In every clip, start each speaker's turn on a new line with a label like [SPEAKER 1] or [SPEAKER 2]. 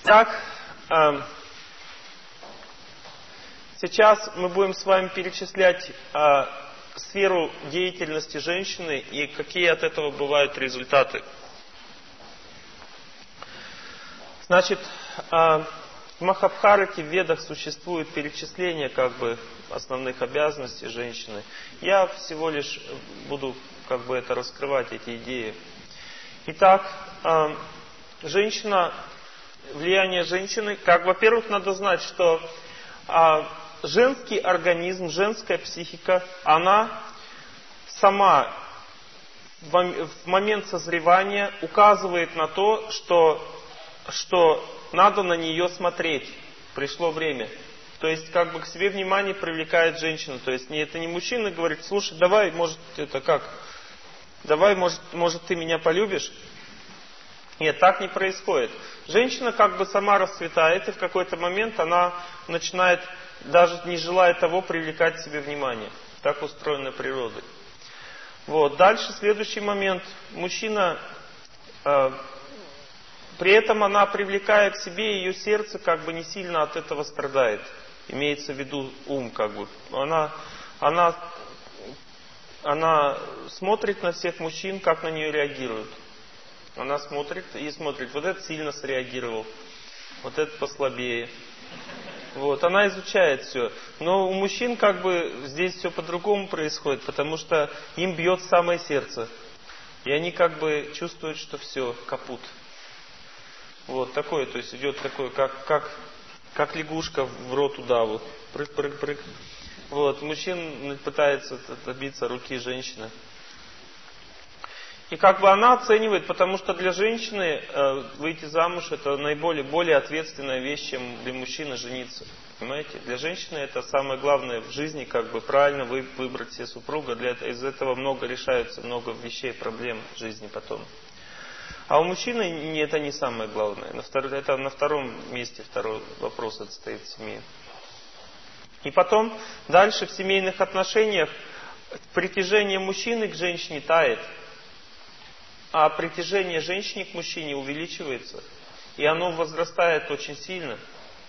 [SPEAKER 1] Так, сейчас мы будем с вами перечислять сферу деятельности женщины и какие от этого бывают результаты. Значит, в Махабхарате, в Ведах существует перечисление основных обязанностей женщины. Я всего лишь буду это раскрывать, эти идеи. Итак, влияние женщины, во-первых, надо знать, что женский организм, женская психика, она сама в момент созревания указывает на то, что надо на нее смотреть. Пришло время. То есть, к себе внимание привлекает женщина. То есть, это не мужчина говорит: слушай, давай, может, ты меня полюбишь? Нет, так не происходит. Женщина сама расцветает, и в какой-то момент она начинает, даже не желая того, привлекать к себе внимание. Так устроена природа. Дальше, следующий момент. Мужчина, при этом она, привлекая к себе, ее сердце не сильно от этого страдает. Имеется в виду ум, Она смотрит на всех мужчин, как на нее реагируют. Она смотрит и смотрит. Вот этот сильно среагировал. Вот этот послабее. Она изучает все. Но у мужчин здесь все по-другому происходит, потому что им бьет самое сердце. И они чувствуют, что все, капут. Такое, то есть идет такое, как лягушка в рот удаву. Прыг-прыг-прыг. Мужчин пытается добиться руки женщины. И она оценивает, потому что для женщины выйти замуж — это более ответственная вещь, чем для мужчины жениться. Понимаете? Для женщины это самое главное в жизни, правильно выбрать себе супруга. Из этого решаются много вещей, проблем в жизни потом. А у мужчины это не самое главное. Это на втором месте второй вопрос стоит в семье. И потом, дальше в семейных отношениях притяжение мужчины к женщине тает, а притяжение женщины к мужчине увеличивается. И оно возрастает очень сильно.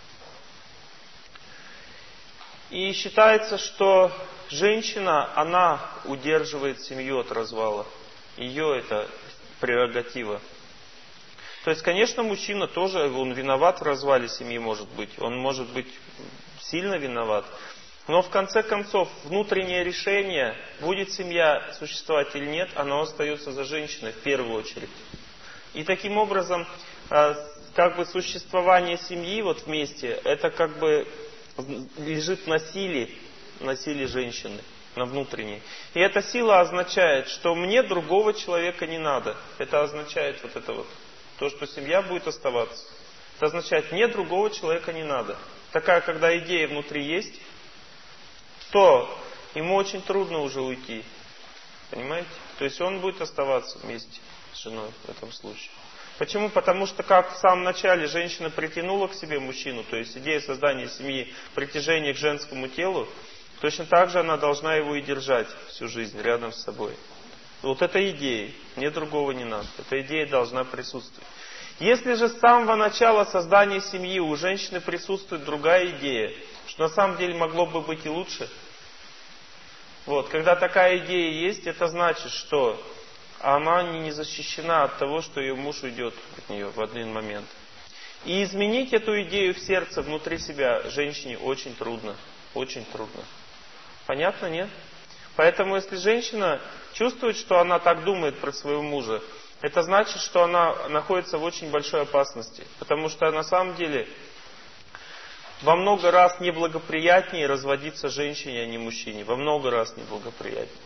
[SPEAKER 1] И считается, что женщина, она удерживает семью от развала. Ее это прерогатива. То есть, конечно, мужчина тоже, он виноват в развале семьи, может быть. Он может быть сильно виноват. Но в конце концов, внутреннее решение, будет семья существовать или нет, оно остается за женщиной в первую очередь. И таким образом, существование семьи вместе, это лежит на силе женщины, на внутренней. И эта сила означает, что мне другого человека не надо. Это означает то, что семья будет оставаться. Это означает, мне другого человека не надо. Такая, когда идея внутри есть, то ему очень трудно уже уйти. Понимаете? То есть он будет оставаться вместе с женой в этом случае. Почему? Потому что, как в самом начале женщина притянула к себе мужчину, то есть идея создания семьи, притяжение к женскому телу, точно так же она должна его и держать всю жизнь рядом с собой. Это идея. Мне другого не надо. Эта идея должна присутствовать. Если же с самого начала создания семьи у женщины присутствует другая идея, что на самом деле могло бы быть и лучше, когда такая идея есть, это значит, что она не защищена от того, что ее муж уйдет от нее в один момент. И изменить эту идею в сердце, внутри себя, женщине очень трудно. Очень трудно. Понятно, нет? Поэтому, если женщина чувствует, что она так думает про своего мужа, это значит, что она находится в очень большой опасности. Потому что на самом деле во много раз неблагоприятнее разводиться женщине, а не мужчине. Во много раз неблагоприятнее.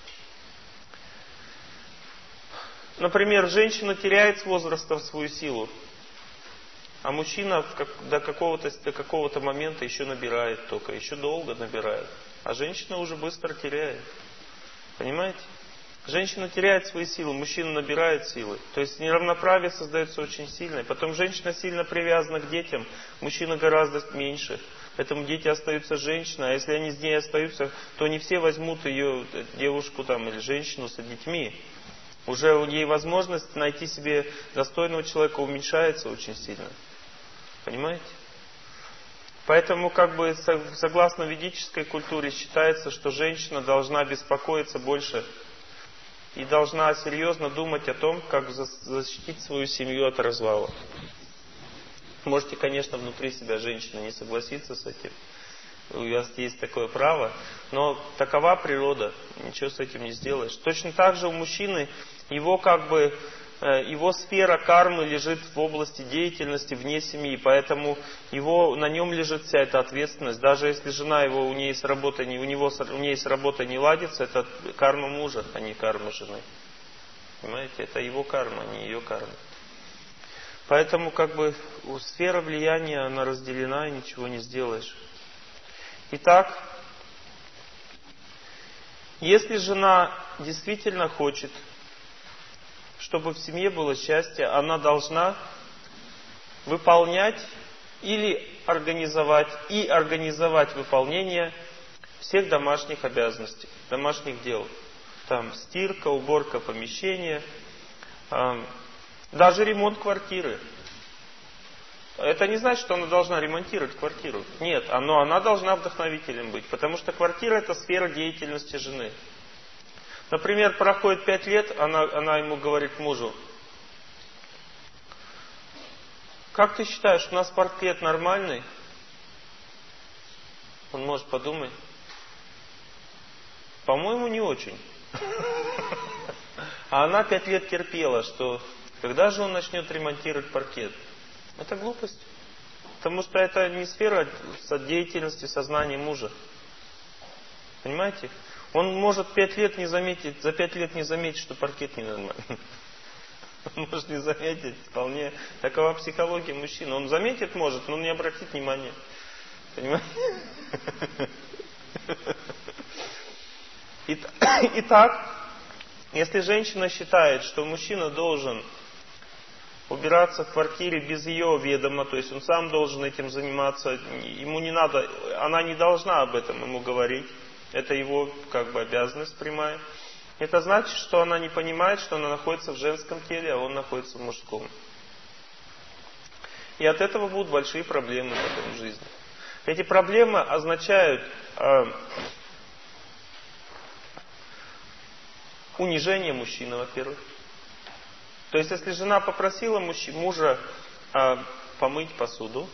[SPEAKER 1] Например, женщина теряет с возрастом свою силу, а мужчина до какого-то момента еще набирает только, еще долго набирает. А женщина уже быстро теряет. Понимаете? Женщина теряет свои силы, мужчина набирает силы. То есть неравноправие создается очень сильное. Потом женщина сильно привязана к детям, мужчина гораздо меньше. Поэтому дети остаются с женщиной, а если они с ней остаются, то не все возьмут ее, девушку или женщину с детьми. Уже ей возможность найти себе достойного человека уменьшается очень сильно. Понимаете? Поэтому, как бы, согласно ведической культуре, считается, что женщина должна беспокоиться больше и должна серьезно думать о том, как защитить свою семью от развала. Можете, конечно, внутри себя, женщина, не согласиться с этим. У вас есть такое право, но такова природа, ничего с этим не сделаешь. Точно так же у мужчины, его сфера кармы лежит в области деятельности вне семьи, поэтому на нем лежит вся эта ответственность. Даже если жена его, у нее есть работа не ладится, это карма мужа, а не карма жены. Понимаете, это его карма, а не ее карма. Поэтому, как бы, сфера влияния, она разделена, и ничего не сделаешь. Итак, если жена действительно хочет, чтобы в семье было счастье, она должна выполнять или организовать выполнение всех домашних обязанностей, домашних дел. Там стирка, уборка помещения, даже ремонт квартиры. Это не значит, что она должна ремонтировать квартиру. Нет, но она должна вдохновителем быть, потому что квартира — это сфера деятельности жены. Например, проходит 5 лет, она ему говорит, мужу: как ты считаешь, у нас паркет нормальный? Он может подумать: по-моему, не очень. А она 5 лет терпела, что когда же он начнет ремонтировать паркет? Это глупость. Потому что это не сфера деятельности сознания мужа. Понимаете? Он может за 5 лет не заметить, что паркет ненормальный. Он может не заметить. Вполне такова психология мужчины. Он заметит, может, но он не обратит внимания. Понимаете? Итак, если женщина считает, что мужчина должен убираться в квартире без ее ведома, то есть он сам должен этим заниматься, ему не надо, она не должна об этом ему говорить, это его как бы обязанность прямая. Это значит, что она не понимает, что она находится в женском теле, а он находится в мужском. И от этого будут большие проблемы потом в жизни. Эти проблемы означают унижение мужчины, во-первых. То есть, если жена попросила мужа помыть посуду,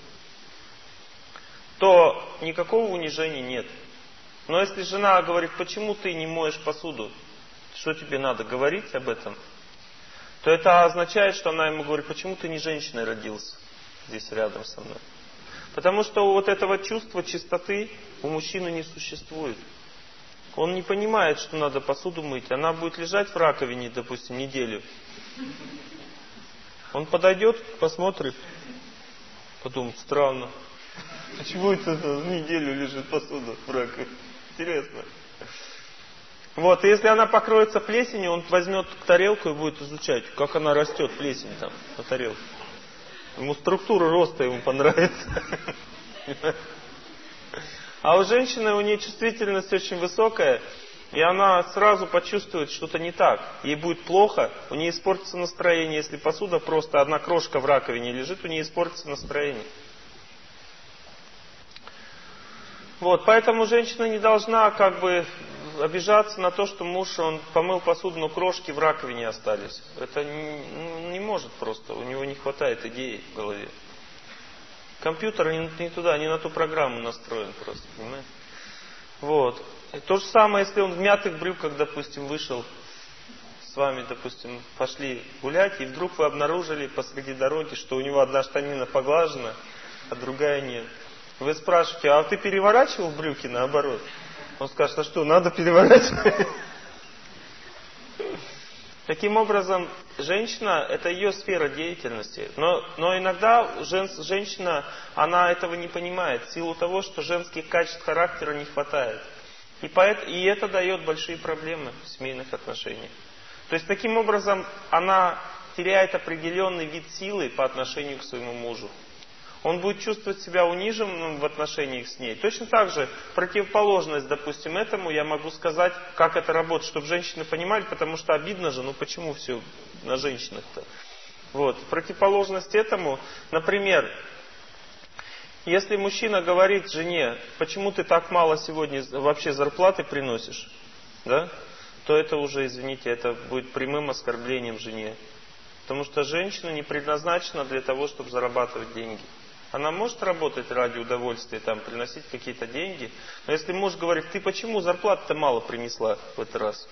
[SPEAKER 1] то никакого унижения нет. Но если жена говорит: почему ты не моешь посуду, что тебе надо говорить об этом, то это означает, что она ему говорит: почему ты не женщиной родился здесь рядом со мной. Потому что вот этого чувства чистоты у мужчины не существует. Он не понимает, что надо посуду мыть. Она будет лежать в раковине, допустим, неделю. Он подойдет, посмотрит, подумает: странно, почему это неделю лежит посуда в раковине? Интересно. Вот, и если она покроется плесенью, он возьмет тарелку и будет изучать, как она растет, плесень там на тарелке. Ему структура роста ему понравится. А у женщины, у нее чувствительность очень высокая, и она сразу почувствует что-то не так. Ей будет плохо, у нее испортится настроение. Если посуда просто одна крошка в раковине лежит, у нее испортится настроение. Вот, поэтому женщина не должна как бы обижаться на то, что муж, он помыл посуду, но крошки в раковине остались. Это не может просто, у него не хватает идей в голове. Компьютер не туда, не на ту программу настроен просто, понимаете? Вот. И то же самое, если он в мятых брюках, допустим, вышел с вами, допустим, пошли гулять, и вдруг вы обнаружили посреди дороги, что у него одна штанина поглажена, а другая нет. Вы спрашиваете: а ты переворачивал брюки наоборот? Он скажет: а что, надо переворачивать? Таким образом, женщина — это ее сфера деятельности. Но иногда женщина, она этого не понимает, в силу того, что женских качеств характера не хватает. И это дает большие проблемы в семейных отношениях. То есть, таким образом, она теряет определенный вид силы по отношению к своему мужу. Он будет чувствовать себя униженным в отношениях с ней. Точно так же противоположность, допустим, этому я могу сказать, как это работает, чтобы женщины понимали, потому что обидно же, почему все на женщинах-то? Вот. Противоположность этому, например, Если мужчина говорит жене, почему ты так мало сегодня вообще зарплаты приносишь, да, то это уже, извините, это будет прямым оскорблением жене. Потому что женщина не предназначена для того, чтобы зарабатывать деньги. Она может работать ради удовольствия, там, приносить какие-то деньги. Но если муж говорит, ты почему зарплату-то мало принесла в этот раз?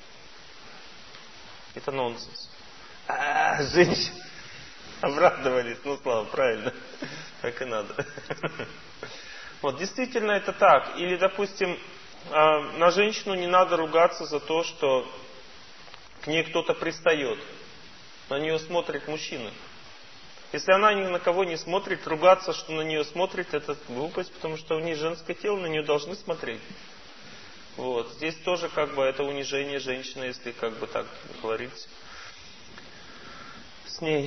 [SPEAKER 1] Это нонсенс. Женщины обрадовались. Ну, Слава, правильно. Так и надо. Вот, действительно это так. Или, допустим, на женщину не надо ругаться за то, что к ней кто-то пристает. На нее смотрит мужчина. Если она ни на кого не смотрит, ругаться, что на нее смотрит, это глупость, потому что у нее женское тело, на нее должны смотреть. Вот. Здесь тоже как бы это унижение женщины, если как бы так говорить с ней.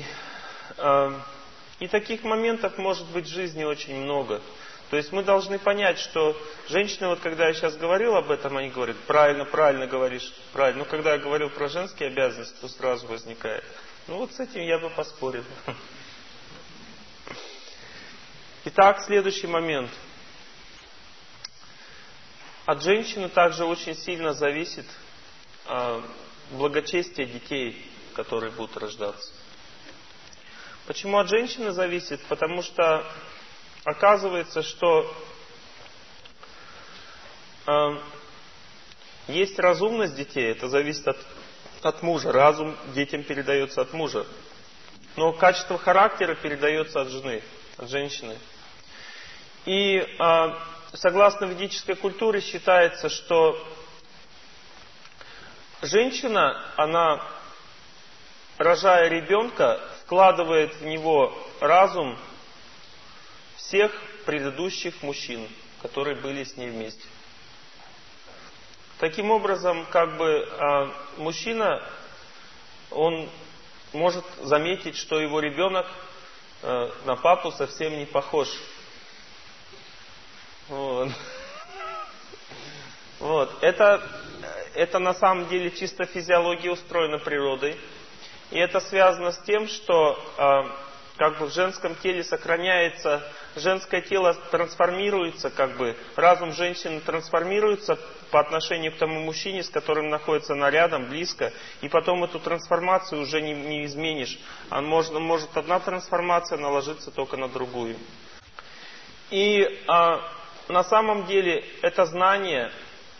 [SPEAKER 1] И таких моментов может быть в жизни очень много. То есть мы должны понять, что женщины, вот когда я сейчас говорил об этом, они говорят, правильно говоришь, правильно. Но когда я говорил про женские обязанности, то сразу возникает. Ну вот с этим я бы поспорил. Итак, следующий момент. От женщины также очень сильно зависит благочестие детей, которые будут рождаться. Почему от женщины зависит? Потому что оказывается, что есть разумность детей, это зависит от мужа. Разум детям передается от мужа. Но качество характера передается от жены, от женщины. И согласно ведической культуре считается, что женщина, она, рожая ребенка, вкладывает в него разум всех предыдущих мужчин, которые были с ней вместе. Таким образом, как бы мужчина, он может заметить, что его ребенок на папу совсем не похож. Вот. Это на самом деле чисто физиология устроена природой. И это связано с тем, что как бы в женском теле сохраняется, женское тело трансформируется, как бы разум женщины трансформируется по отношению к тому мужчине, с которым находится она рядом, близко, и потом эту трансформацию уже не изменишь. Может одна трансформация наложиться только на другую. И на самом деле это знание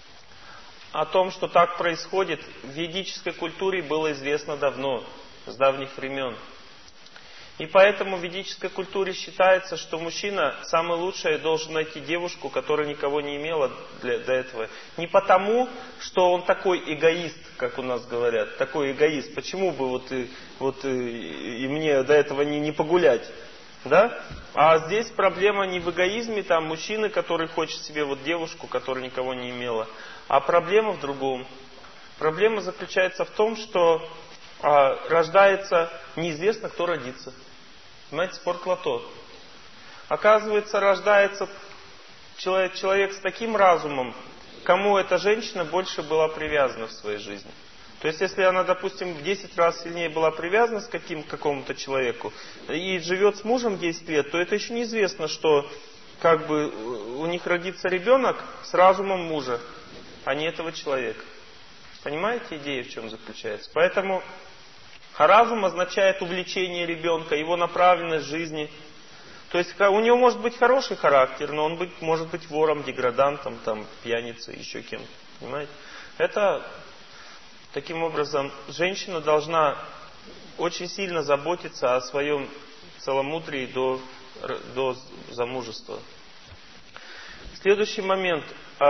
[SPEAKER 1] о том, что так происходит, в ведической культуре было известно давно, с давних времен. И поэтому в ведической культуре считается, что мужчина самый лучший должен найти девушку, которая никого не имела до этого. Не потому, что он такой эгоист, как у нас говорят, такой эгоист. Почему бы и мне до этого не погулять? Да? А здесь проблема не в эгоизме, там мужчины, который хочет себе девушку, которая никого не имела. А проблема в другом. Проблема заключается в том, что рождается неизвестно, кто родится. Понимаете, спорт-лото. Оказывается, рождается человек с таким разумом, кому эта женщина больше была привязана в своей жизни. То есть, если она, допустим, в 10 раз сильнее была привязана к какому-то человеку и живет с мужем 10 лет, то это еще неизвестно, что как бы у них родится ребенок с разумом мужа, а не этого человека. Понимаете, идея в чем заключается? Поэтому разум означает увлечение ребенка, его направленность жизни. То есть у него может быть хороший характер, но он может быть вором, деградантом, пьяницей, еще кем-то. Понимаете? Это таким образом женщина должна очень сильно заботиться о своем целомудрии до замужества. Следующий момент.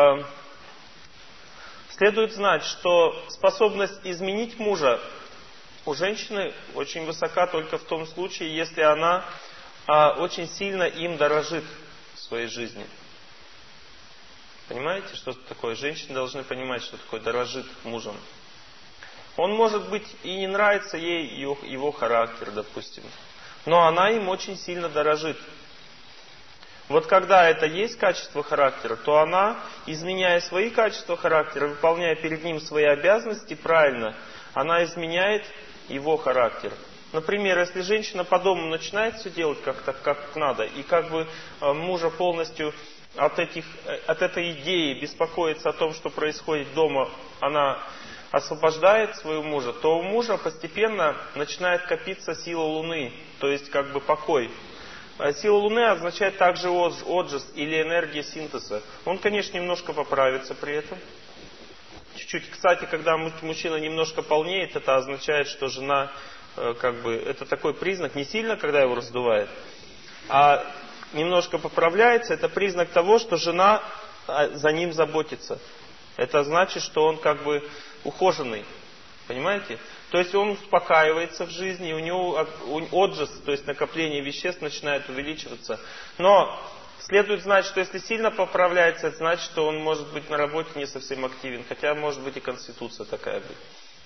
[SPEAKER 1] Следует знать, что способность изменить мужа у женщины очень высока только в том случае, если она очень сильно им дорожит в своей жизни. Понимаете, что это такое? Женщины должны понимать, что такое дорожит мужем. Он, может быть, и не нравится ей его характер, допустим, но она им очень сильно дорожит. Вот когда это есть качество характера, то она, изменяя свои качества характера, выполняя перед ним свои обязанности правильно, она изменяет его характер. Например, если женщина по дому начинает все делать как надо, и как бы мужа полностью от этой идеи беспокоится о том, что происходит дома, она освобождает своего мужа, то у мужа постепенно начинает копиться сила Луны, то есть как бы покой. Сила Луны означает также отжиз или энергия синтеза. Он, конечно, немножко поправится при этом. Чуть-чуть. Кстати, когда мужчина немножко полнеет, это означает, что жена, как бы, это такой признак, не сильно, когда его раздувает, а немножко поправляется, это признак того, что жена за ним заботится. Это значит, что он как бы ухоженный. Понимаете? То есть он успокаивается в жизни, у него отжиз, то есть накопление веществ начинает увеличиваться. Но следует знать, что если сильно поправляется, это значит, что он может быть на работе не совсем активен. Хотя может быть и конституция такая быть.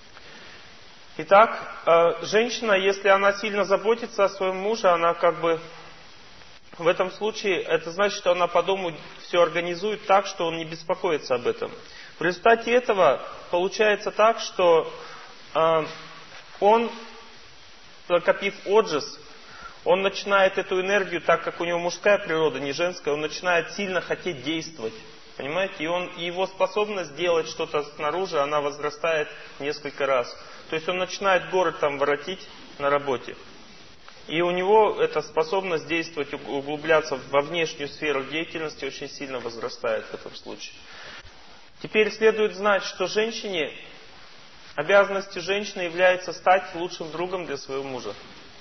[SPEAKER 1] Итак, женщина, если она сильно заботится о своем муже, она как бы в этом случае, это значит, что она по дому все организует так, что он не беспокоится об этом. В результате этого получается так, что он, накопив отжиз, он начинает эту энергию, так как у него мужская природа, не женская, он начинает сильно хотеть действовать. Понимаете? И его способность делать что-то снаружи, она возрастает несколько раз. То есть он начинает город там воротить на работе. И у него эта способность действовать, углубляться во внешнюю сферу деятельности очень сильно возрастает в этом случае. Теперь следует знать, что обязанностью женщины является стать лучшим другом для своего мужа.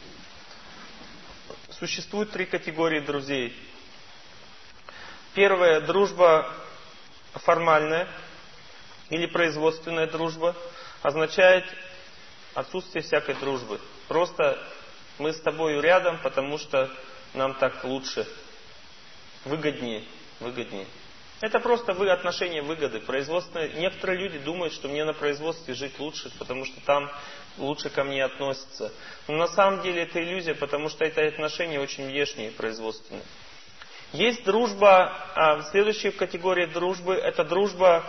[SPEAKER 1] Существует 3 категории друзей. Первая – дружба формальная или производственная дружба. Означает отсутствие всякой дружбы. Просто мы с тобой рядом, потому что нам так лучше. Выгоднее. Это просто отношение выгоды. Производственное. Некоторые люди думают, что мне на производстве жить лучше, потому что там лучше ко мне относятся. Но на самом деле это иллюзия, потому что это отношения очень внешние, производственные. Есть дружба, следующая категория дружбы, это дружба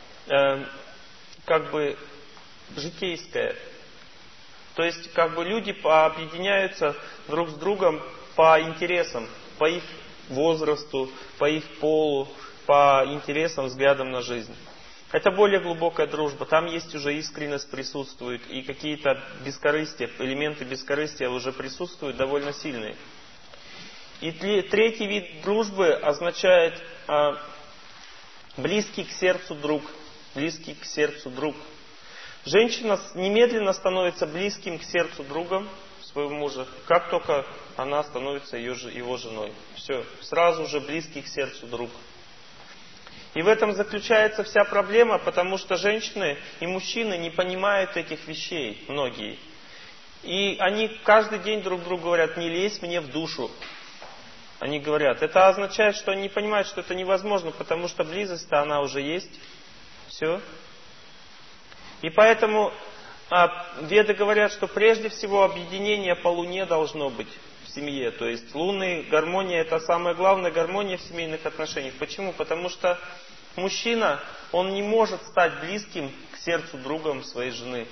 [SPEAKER 1] как бы житейская. То есть как бы люди объединяются друг с другом по интересам, по их возрасту, по их полу, по интересам, взглядам на жизнь. Это более глубокая дружба. Там есть уже искренность присутствует, и какие-то бескорыстия, элементы бескорыстия уже присутствуют довольно сильные. И третий вид дружбы означает близкий к сердцу друг. Близкий к сердцу друг. Женщина немедленно становится близким к сердцу другом своего мужа, как только она становится его женой. Все, сразу же близкий к сердцу друг. И в этом заключается вся проблема, потому что женщины и мужчины не понимают этих вещей, многие. И они каждый день друг другу говорят: не лезь мне в душу. Они говорят. Это означает, что они не понимают, что это невозможно, потому что близость-то она уже есть. Все. И поэтому веды говорят, что прежде всего объединение по Луне должно быть в семье. То есть лунная гармония — это самая главная гармония в семейных отношениях. Почему? Потому что мужчина, он не может стать близким к сердцу другом своей жены,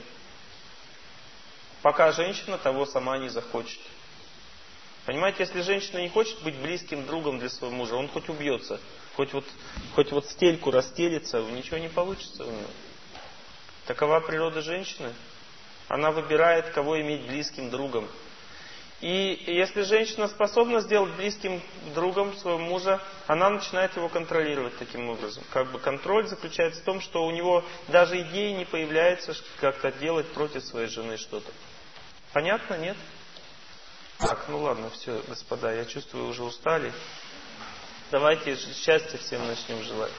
[SPEAKER 1] пока женщина того сама не захочет. Понимаете, если женщина не хочет быть близким другом для своего мужа, он хоть убьется, хоть вот стельку расстелится, ничего не получится у него. Такова природа женщины. Она выбирает, кого иметь близким другом. И если женщина способна сделать близким другом своего мужа, она начинает его контролировать таким образом. Как бы контроль заключается в том, что у него даже идеи не появляется как-то делать против своей жены что-то. Понятно, нет? Так, ну ладно, все, господа, я чувствую, уже устали. Давайте счастья всем начнем желать.